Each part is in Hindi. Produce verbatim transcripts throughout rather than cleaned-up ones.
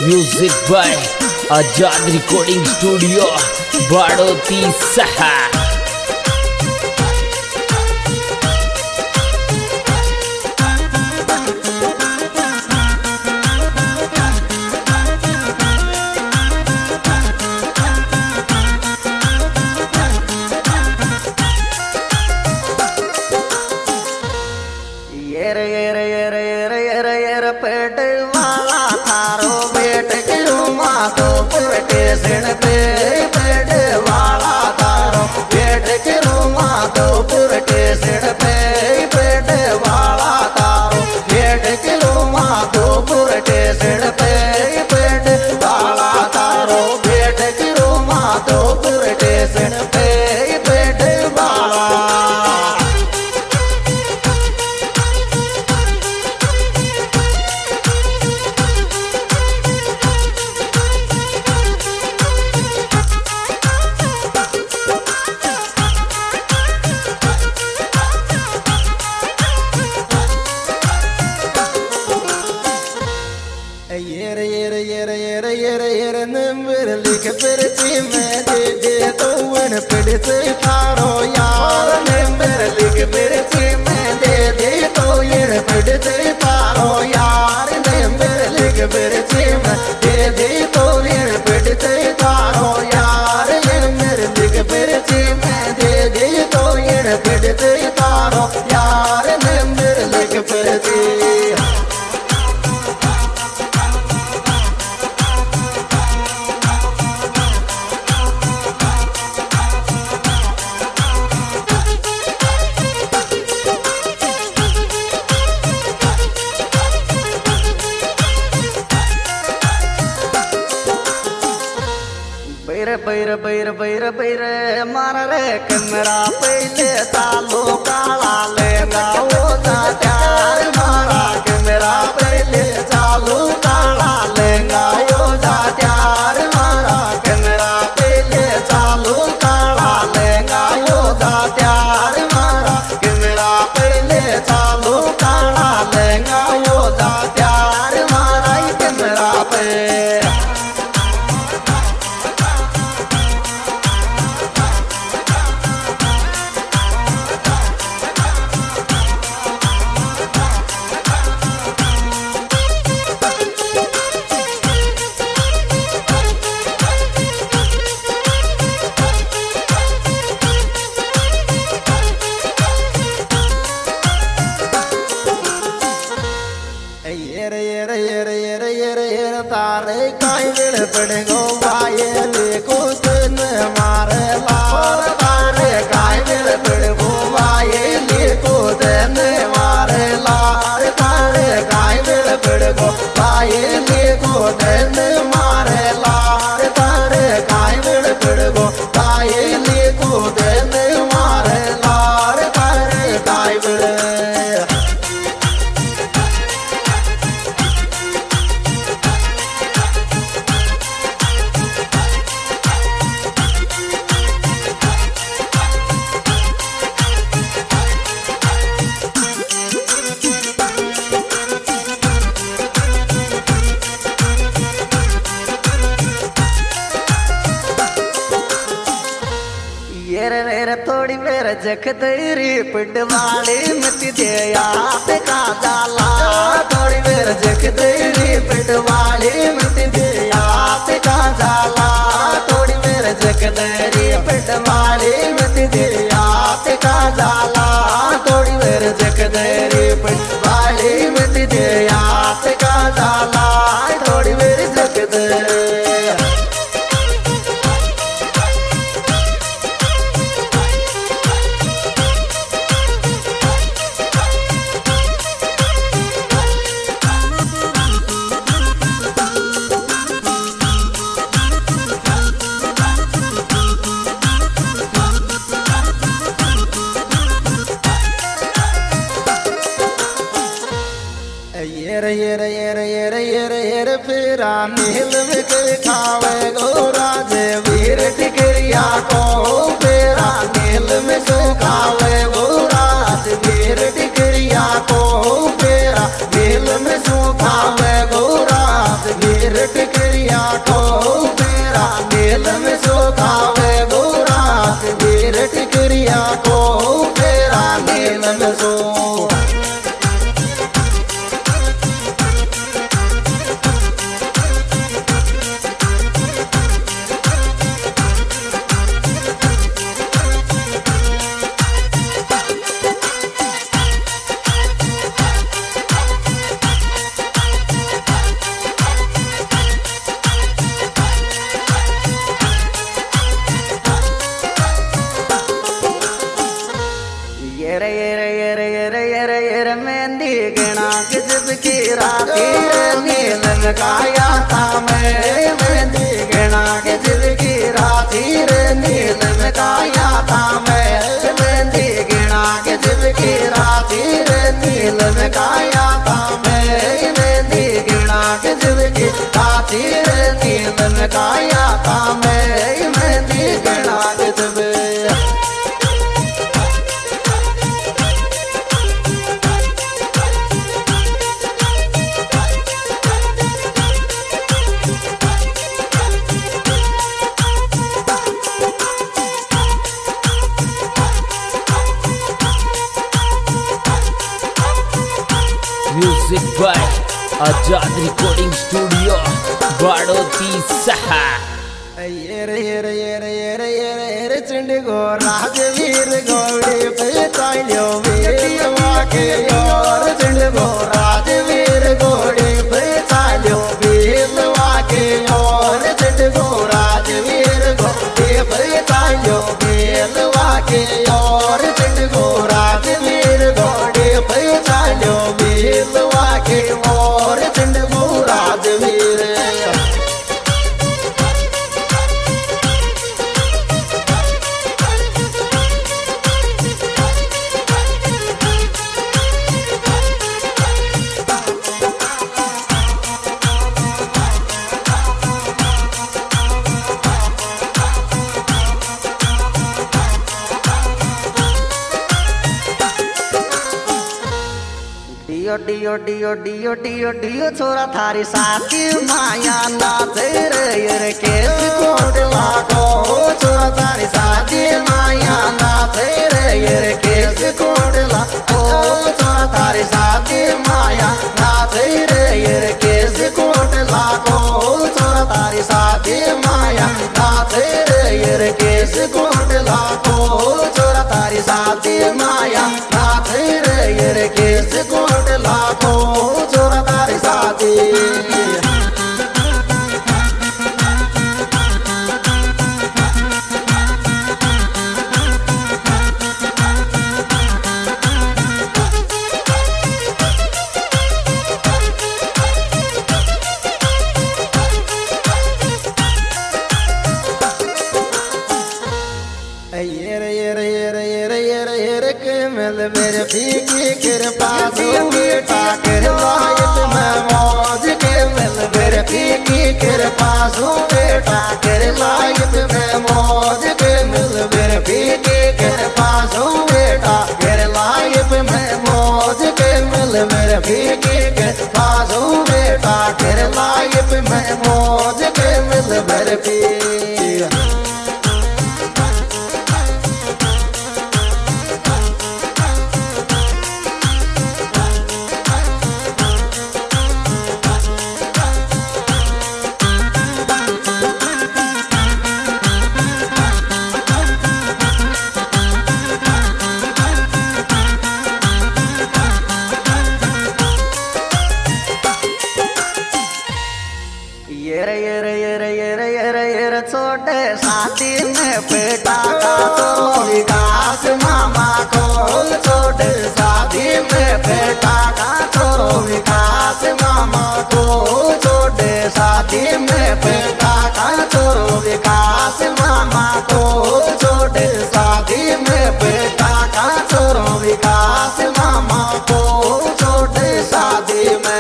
Music by Azad recording studio बाड़ोती सहा। पेट वाला थारो बेट किरुमा तो पुरटे सिण पे पेट वाला थारो बेट किरुमा तो पुरटे सिण पे पेट वाला थारो बेट किरुमा तो पुरटे सिण पे पेट वाला थारो बेट किरुमा तो पुरटे सिण पे पेट वाला। येरे येरे येरे येरे येरे येरे नंबर लिख परची में दे दे तो वन पड़ से थारो यार नंबर लिख परची में दे दे तो ये पड़ से थारो यार नंबर लिख परची में दे दे तो ये पड़ से थारो यार नंबर लिख परची में दे दे तो ये पड़ से थारो यार नंबर लिख परची। बैर बैर बैर बैर मार रे कमरा पहले तालो काला लेगा वो प्यार मारा कमरा पहले चालू काला लेगा वो प्यार मारा कमरा पहले चालू काला लेगा वो प्यार मारा कमरा पहले चालू काला लेगा वो प्यार मारा कमरा पे। येरे येरे येरे येरे येरे येरे तारे काई विड़ पड़ेगो भाई लेको दिन मारे लार तारे काई विड़ पड़ेगो भाई लेको दिन मारे लार तारे काई विड़ पड़ेगो भाई लेको दिन मारे लार तारे काई विड़ पड़ेगो भाई लेको दिन मारे लार तारे काई विड़। येरे वेरे थोड़ी मेरे जख तेरी पिंड वाली मिट्टी दे आप का जाला थोड़ी मेरे जख तेरी पिंड वाली मिट्टी दे आप का जाला थोड़ी मेरे जख तेरी पिंड वाली मिट्टी दे आप का जाला थोड़ी मेरे जख तेरी पिंड वाली मिट्टी दे आप का जाला थोड़ी मेरे जख तेरी। येरे येरे येरे येरे येरे येरे फेरा नील में के खावे गोरा जे वीर टिकरिया को फेरा नील में सुखावे गोरा जे वीर टिकरिया को फेरा नील में सुखावे गोरा जे वीर टिकरिया को फेरा नील में सुखावे गोरात वीर टिकरिया को फेरा नील में सो येरे येरे येरे येरे येरे येरे मेहंदी गणा किजब की राती नील में काया था मैं मेहंदी गणा किजब की राती नील में काया था मैं मेहंदी गणा किजब की राती नील में काया था मैं मेहंदी गणा किजब की राती नील में काया था मैं मेहंदी गणा किजब music by Azad recording studio बाड़ोती सहा। येरे येरे येरे येरे येरे येरे चंडगो राजवीर गौड़ी पे ताइलो वीरवा के और चंडगो राजवीर गौड़ी पे ताइलो वीरवा के और चंडगो राजवीर गौड़ी पे ताइलो वीरवा के और चंडगो राजवीर गौड़ी पे ताइलो वीरवा के और चंडगो राजवीर डियो डियो डियो डियो डियो डियो छोरा थारी साथी माया नाच रे रे केस कोट लागो छोरा थारी साथी माया नाच रे रे केस कोट लागो छोरा थारी साथी माया नाच रे रे केस कोट लागो छोरा थारी साथी माया नाच रे रे केस कोट लागो छोरा थारी साथी माया नाच रे रे केस कोट लागो छोरा तारी साथी येरे येरे येरे येरे येरे येरे के मिल मेरे फीकी कृपा दो बेटा करवायत मैं मौज के मिल मेरे फीकी कृपा दो बेटा करवायत मैं मौज के मिल मेरे फीकी कृपा दो बेटा करवायत मैं मौज के मिल मेरे फीकी कृपा दो बेटा करवायत मैं मौज के मिल मेरे फीकी येरे येरे येरे येरे येरे येरे छोटे साथी में बेटा का तो विकास मामा को छोटे साथी में बेटा का तो विकास मामा को छोटे साथी में बेटा का तो विकास मामा को छोटे साथी में बेटा का तो विकास मामा को छोटे साथी में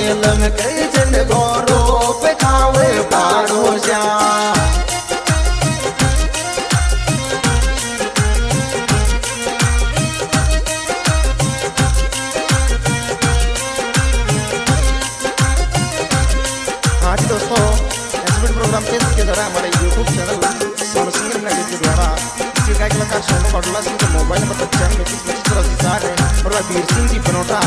लम कई जन गोरो पे खावे पाड़ो जा दोस्तों एसबीटी प्रोग्राम फेसबुक के द्वारा हमारे यूट्यूब चैनल सोनू सिंह नगर के द्वारा इसके गायक कलाकार सोनू पटोला सिंह के मोबाइल नंबर पचानवे पच्चीस पच्चीस चौरासी साठ है और वीर सिंह जी बनोटा।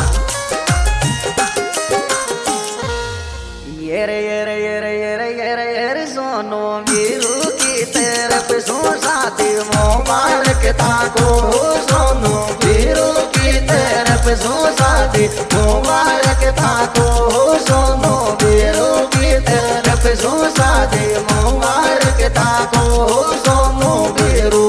ये रे ये रे ये रे ये रे ये रे ये रे सोनू वीरू की तरफ सो शादी मुबारक ताको सोनू वीरू की तरफ सो शादी मुबारक ताको सोनू वीरू की तरफ सो शादी मुबारक ताको सोनू वीरू।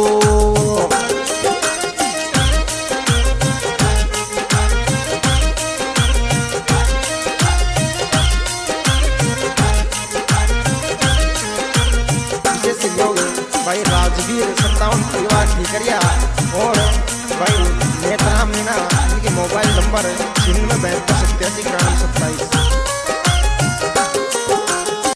भाई राजवीर सत्तावन परिवार ठीकरिया और भाई नेत्रा मीना इनके मोबाइल नंबर छियानवे बहत्तर सत्तासी ग्राम सत्ताईस।